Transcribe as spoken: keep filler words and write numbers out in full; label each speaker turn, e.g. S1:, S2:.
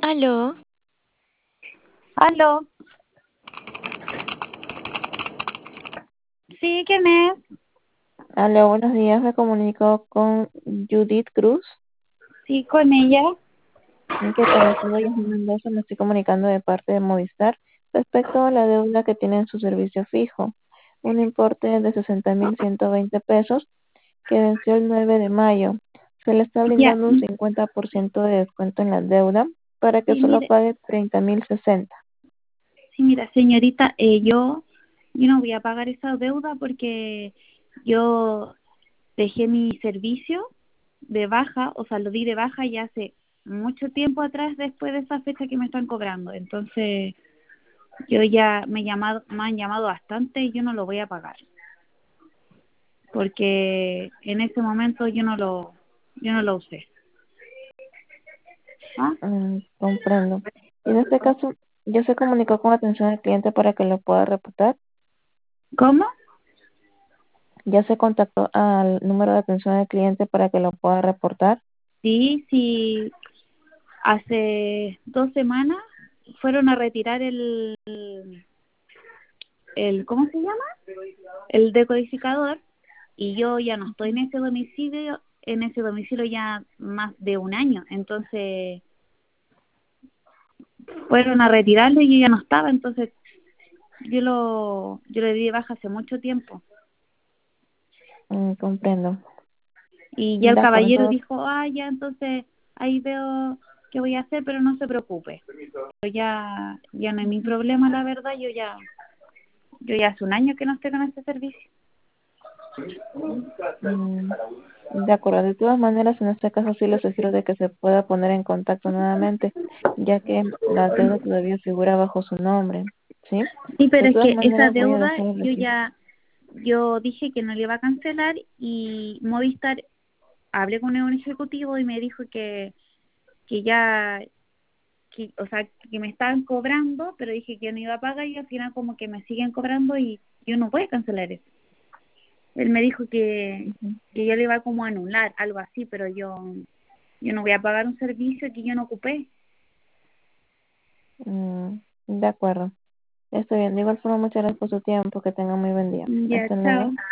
S1: Aló,
S2: Aló, sí, ¿quién es?
S3: Aló, buenos días. Me comunico con Judith Cruz.
S2: Sí, con ella.
S3: ¿Qué tal? Soy Yasmin Mendoza. Me estoy comunicando de parte de Movistar respecto a la deuda que tiene en su servicio fijo. Un importe de sesenta mil ciento veinte pesos que venció el nueve de mayo. Se le está
S2: Ya,
S3: brindando un cincuenta por ciento de descuento en la deuda para que
S2: sí,
S3: solo
S2: mire,
S3: pague treinta mil sesenta.
S2: sí, mira, señorita, eh, yo, yo no voy a pagar esa deuda porque yo dejé mi servicio de baja, o sea, lo di de baja ya hace mucho tiempo atrás después de esa fecha que me están cobrando. Entonces, yo ya me, he llamado, me han llamado bastante y yo no lo voy a pagar porque en ese momento yo no lo, yo no lo usé. ¿Ah?
S3: Mm, comprendo. Y en este caso, ya se comunicó con atención al cliente para que lo pueda reportar.
S2: ¿Cómo?
S3: Ya se contactó al número de atención al cliente para que lo pueda reportar.
S2: Sí, sí, hace dos semanas fueron a retirar el, el, ¿cómo se llama? El decodificador y yo ya no estoy en ese domicilio, en ese domicilio ya más de un año. Entonces fueron a retirarlo y yo ya no estaba, entonces yo lo, yo le di de baja hace mucho tiempo.
S3: Mm, comprendo.
S2: Y ya el
S3: De acuerdo,
S2: caballero
S3: entonces,
S2: dijo, ah, ya, entonces ahí veo qué voy a hacer, pero no se preocupe. Pero ya, ya no es mi problema, la verdad, yo ya, yo ya hace un año que no estoy con este servicio.
S3: mm, de acuerdo. De todas maneras, en este caso sí le sugiero de que se pueda poner en contacto nuevamente, ya que la deuda todavía figura bajo su nombre, ¿sí?
S2: Sí,
S3: De
S2: pero es
S3: todas
S2: que esa
S3: maneras, voy a
S2: deuda
S3: dejar el
S2: yo
S3: registro.
S2: ya, yo dije que no le iba a cancelar y Movistar, hablé con un ejecutivo y me dijo que, que ya, que, o sea, que me estaban cobrando, pero dije que yo no iba a pagar y al final como que me siguen cobrando y yo no voy a cancelar eso. Él me dijo que,
S3: Ujú.
S2: que yo le iba como a anular, algo así, pero yo, yo no voy a pagar un servicio que yo no ocupé.
S3: Mm, de acuerdo. Está bien. De igual forma, muchas gracias por su tiempo. Que tenga muy buen día.
S2: Ya,
S3: Hasta luego.
S2: chao.